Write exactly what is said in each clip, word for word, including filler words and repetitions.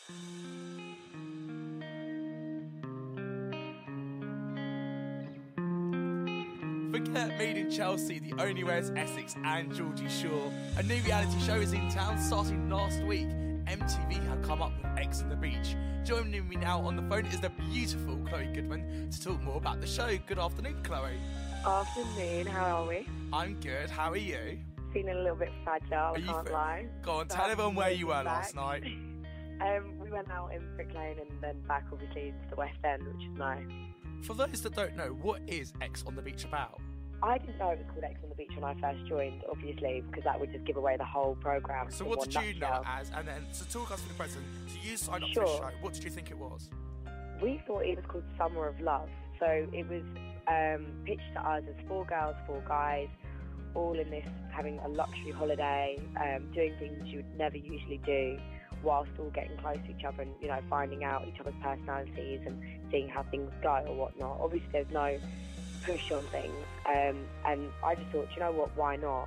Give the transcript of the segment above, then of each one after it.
Forget Made in Chelsea, The Only Way is Essex and Geordie Shore. A new reality show is in town starting last week. M T V have come up with Ex on the Beach. Joining me now on the phone is the beautiful Chloe Goodman to talk more about the show. Good afternoon, Chloe. Afternoon, how are we? I'm good, how are you? Feeling a little bit fragile, I can't fe- lie. Go on, But tell everyone where you were back. last night. um, we went out in Brick Lane and then back, obviously, to the West End, which is nice. For those that don't know, what is Ex on the Beach about? I didn't know it was called Ex on the Beach when I first joined, obviously, because that would just give away the whole programme. So in what one did you know nutshell. it as? And then, to talk us through the present, so you signed up Sure. for the show. What did you think it was? We thought it was called Summer of Love. So it was um, pitched to us as four girls, four guys, all in this, having a luxury holiday, um, doing things you would never usually do, whilst all getting close to each other and, you know, finding out each other's personalities and seeing how things go or whatnot. Obviously, there's no push on things, um, and I just thought, you know what, why not?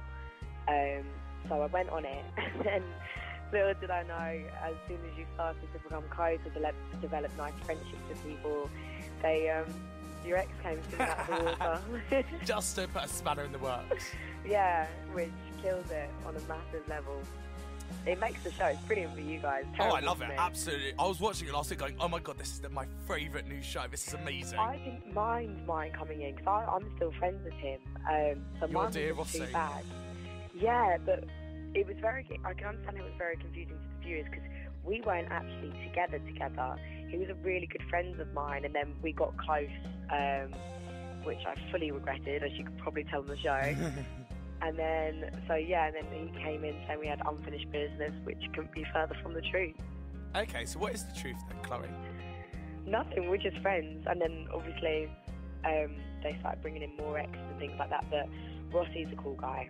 Um, so I went on it, and then little did I know, as soon as you started to become close or develop, develop nice friendships with people, they, um, your ex came swimming out of the water. Just to put a spanner in the works. Yeah, which kills it on a massive level. It makes the show, it's brilliant for you guys. Oh, I Terrible love for it, me. absolutely. I was watching it last week going, oh my god, this is the, my favourite new show. This is amazing. I didn't mind mine coming in because I'm still friends with him. Um, so Your mine dear wasn't Rossi. too bad. Yeah, but it was very. I can understand it was very confusing to the viewers because we weren't actually together. Together, he was a really good friend of mine, and then we got close, um, which I fully regretted, as you could probably tell on the show. And then, so yeah, and then he came in saying we had unfinished business, which couldn't be further from the truth. Okay, so what is the truth then, Chloe? Nothing, we're just friends. And then obviously um, they started bringing in more exes and things like that. But Rossi's a cool guy,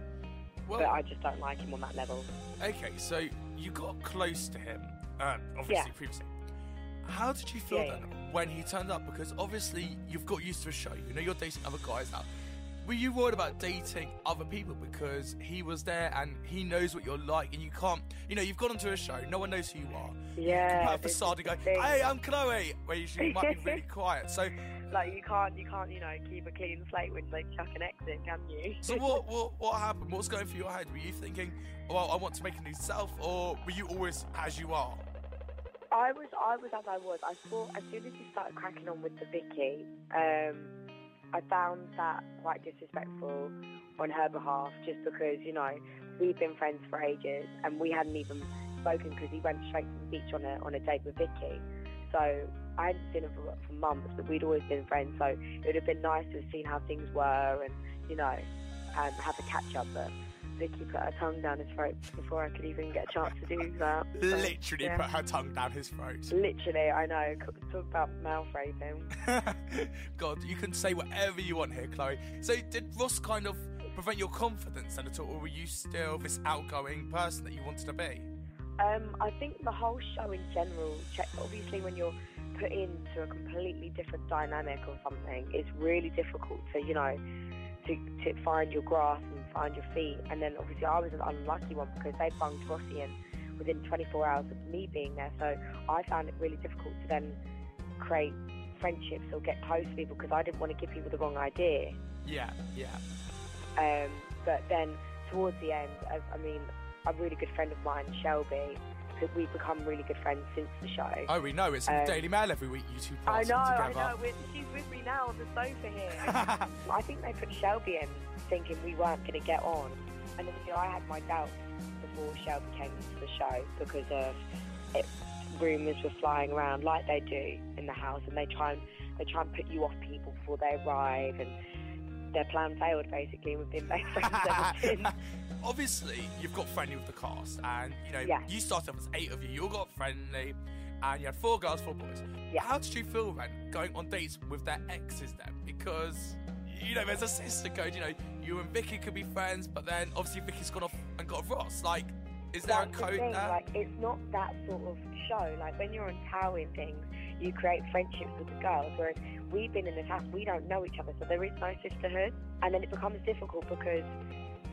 Well, but I just don't like him on that level. okay, so you got close to him, uh, obviously, Yeah. previously. How did you feel Yeah, then when he turned up? Because obviously you've got used to a show, you know you're dating other guys now. Were you worried about dating other people because he was there and he knows what you're like and you can't, you know, you've gone onto a show, no one knows who you are. Yeah. You can put a this facade is and go, the thing. hey, I'm Chloe, where usually you might be really quiet. So, Like you can't, you can't, you know, keep a clean slate when they chuck an exit, can you? so what, what, what happened? What's going through your head? Were you thinking, well, I want to make a new self, or were you always as you are? I was, I was as I was. I thought as soon as he started cracking on with the Vicky, um, I found that quite disrespectful on her behalf, just because, you know, we've been friends for ages and we hadn't even spoken because he went straight to the beach on a on a date with Vicky. So I hadn't seen him for, for months, but we'd always been friends. So it would have been nice to have seen how things were and, you know, and have a catch up. But Vicky put her tongue down his throat before I could even get a chance to do that. So, Literally yeah. put her tongue down his throat. Literally, I know. Talk about mouth raping. God, you can say whatever you want here, Chloe. So did Ross kind of prevent your confidence then at all, or were you still this outgoing person that you wanted to be? Um, I think the whole show in general, check, obviously when you're put into a completely different dynamic or something, it's really difficult to, you know, to, to find your grasp and find your feet. And then obviously I was an unlucky one because they bunged Rossi in within twenty-four hours of me being there. So I found it really difficult to then create friendships or get close to people because I didn't want to give people the wrong idea. Yeah, yeah. Um, but then towards the end, I, I mean, a really good friend of mine, Shelby, because we've become really good friends since the show. Oh, we know. It's in Um, the Daily Mail every week, you two I pass know, them I together. know. We're, she's with me now on the sofa here. I think they put Shelby in thinking we weren't going to get on. And obviously I had my doubts before Shelby came into the show because of it, rumours were flying around like they do in the house, and they try and they try and put you off people before they arrive, and their plan failed basically, and we've been best friends ever since. Obviously, you've got friendly with the cast, and you know Yeah. you started off as eight of you. You all got friendly, and you had four girls, four boys. Yeah. How did you feel then going on dates with their exes then? Because you know there's a sister code. You know you and Vicky could be friends, but then obviously Vicky's gone off and got Ross. Like, is there That's a code the thing, there? like, it's not that sort of show. Like, when you're on Tower and things, you create friendships with the girls, whereas we've been in this house, we don't know each other, so there is no sisterhood. And then it becomes difficult because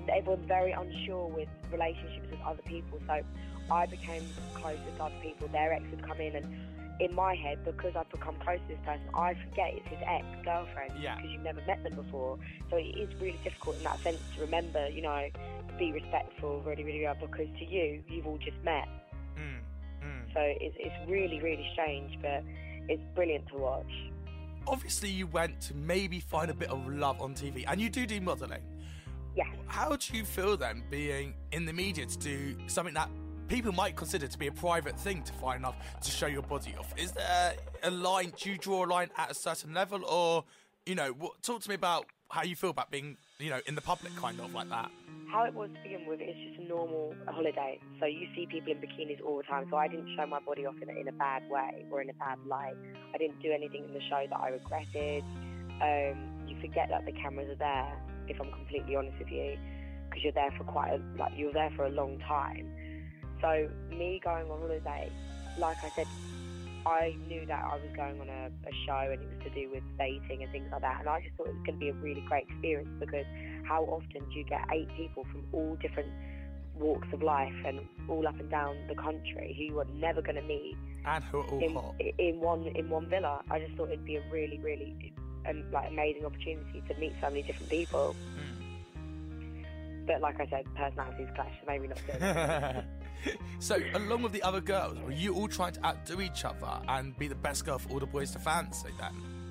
everyone's very unsure with relationships with other people. So I became close with other people. Their ex would come in, and in my head, because I've become close to this person, I forget it's his ex-girlfriend Yeah. because you've never met them before. So it is really difficult in that sense to remember, you know, to be respectful, really, really well, because to you, you've all just met. Mm, mm. So it's, it's really, really strange, but it's brilliant to watch. Obviously, you went to maybe find a bit of love on T V, and you do do modelling. Yeah. How do you feel then being in the media to do something that people might consider to be a private thing, to find love, to show your body off? Is there a line, do you draw a line at a certain level, or, you know, what, talk to me about how you feel about being, you know, in the public kind of like that? How it was to begin with, it's just a normal holiday. So you see people in bikinis all the time. So I didn't show my body off in a, in a bad way or in a bad light. I didn't do anything in the show that I regretted. Um, you forget that the cameras are there, if I'm completely honest with you, because you're there for quite a, like, you're there for a long time. So me going on holiday, like I said, I knew that I was going on a, a show and it was to do with dating and things like that, and I just thought it was going to be a really great experience, because how often do you get eight people from all different walks of life and all up and down the country who you are never going to meet And who are all in, hot. in one in one villa? I just thought it'd be a really, really um, like amazing opportunity to meet so many different people. Mm. But like I said, personalities clash, so maybe not good. So, along with the other girls, were you all trying to outdo each other and be the best girl for all the boys to fancy then?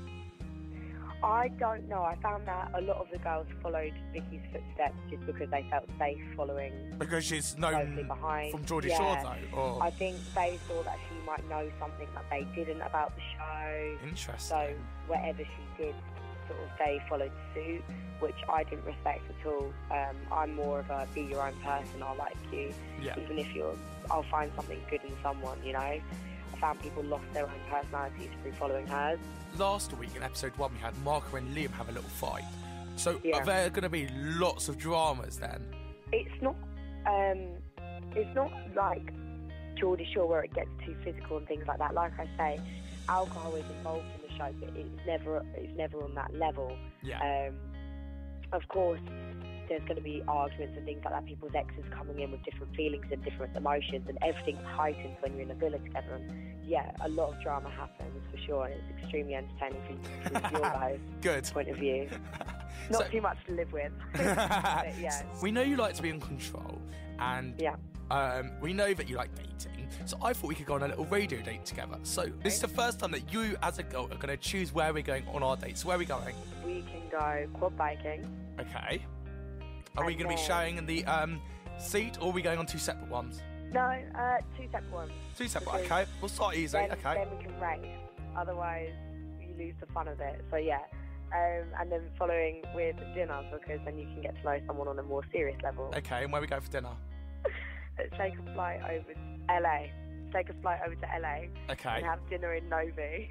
I don't know. I found that a lot of the girls followed Vicky's footsteps just because they felt safe following Because she's closely known behind. from Geordie Yeah. Shore, though? Or... I think they saw that she might know something that they didn't about the show. Interesting. So whatever she did, sort of they followed suit, which I didn't respect at all. Um, I'm more of a be your own person. I like you, Yeah. even if you're. I'll find something good in someone. You know, I found people lost their own personalities through following hers. Last week in episode one, we had Marco and Liam have a little fight. So Yeah. are there going to be lots of dramas then? It's not. Um, it's not like Geordie Shore where it gets too physical and things like that. Like I say, alcohol is involved in the show, but it's never. It's never on that level. Yeah. Um, of course, there's going to be arguments and things like that. People's exes coming in with different feelings and different emotions, and everything's heightened when you're in a villa together. And yeah, a lot of drama happens for sure, and it's extremely entertaining from, from your guys' Good. point of view. Not So- too much to live with. But yeah, We know you like to be in control, and yeah. um, we know that you like dating. So I thought we could go on a little radio date together. So this is the first time that you, as a girl, are going to choose where we're going on our dates. Where are we going? We can go quad biking. Okay. Are we And going to be then- sharing in the um, seat, or are we going on two separate ones? No, uh, two separate ones. Two separate. Because Okay. We'll start easy. Then, Okay. then we can race. Otherwise, you lose the fun of it. So yeah. Um, and then following with dinner, because then you can get to know someone on a more serious level. Okay. And where we go for dinner? Let's take a flight over to L A. Take a flight over to L A Okay. and have dinner in Novi.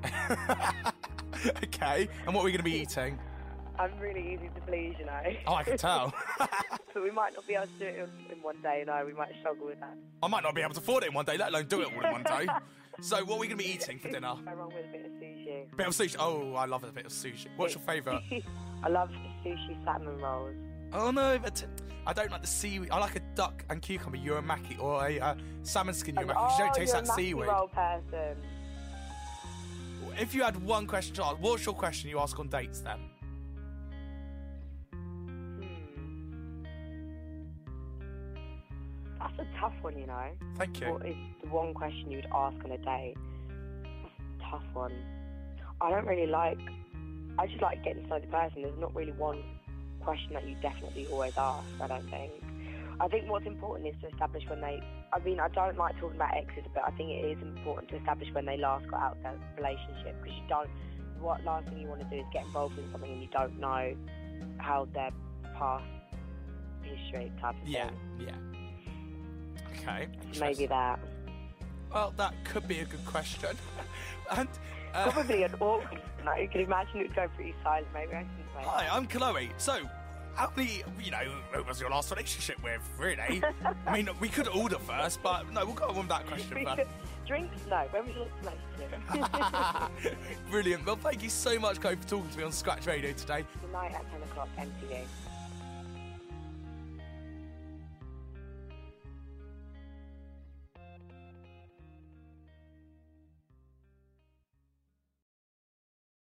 Okay. And what are we going to be eating? I'm really easy to please, you know. Oh, I can tell. But we might not be able to do it in, in one day, you know. We might struggle with that. I might not be able to afford it in one day, let alone do it all in one day. So what are we going to be eating for dinner? Go wrong with a bit of sushi. Bit of sushi. Oh, I love a bit of sushi. What's your favourite? I love sushi salmon rolls. Oh no, but I don't like the seaweed. I like a duck and cucumber uramaki, or a uh, salmon skin uramaki. oh, you don't taste you're that a maki seaweed. roll person. If you had one question to ask, what's your question you ask on dates then? Hmm. That's a tough one, you know. Thank you. What is the one question you'd ask on a date? That's a tough one. I don't really like... I just like getting to know the person. There's not really one question that you definitely always ask, I don't think. I think what's important is to establish when they... I mean, I don't like talking about exes, but I think it is important to establish when they last got out of their relationship, because you don't... What last thing you want to do is get involved in something and you don't know how their past history type of Yeah, thing. yeah. Okay. Maybe that. Well, that could be a good question. And uh, Probably an awkward one. You can imagine it would go pretty silent, maybe. I think so. hi, I'm Chloe. So, how many, you know, who was your last relationship with, really? I mean, we could order first, but no, we'll go on with that question We first. should- Drinks? No. When was your last relationship? Brilliant. Well, thank you so much, Chloe, for talking to me on Scratch Radio today. Tonight at ten o'clock, M T V.